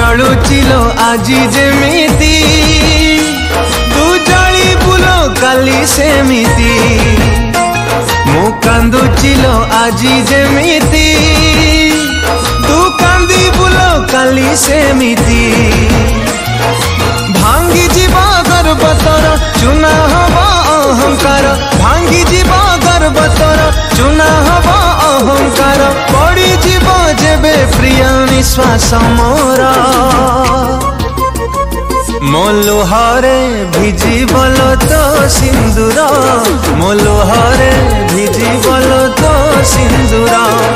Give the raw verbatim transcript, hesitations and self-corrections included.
जलुचिलो आजी जेमिति तू जली बुलो काली सेमिति मु कांदुचिलो आजी जेमिति तू कांदी बुलो काली सेमिति भांगी जीवा गर्व तोर चुना हवा अहंकार भांगी जीवा गर्व तोर चुना हवा अहंकार पड़ी जीव जेबे प्रिय निश्वास मोर मो लुहारे भिजी बोलो तो सिंदूर मो लुहारे भिजी बोलो तो सिंदूर।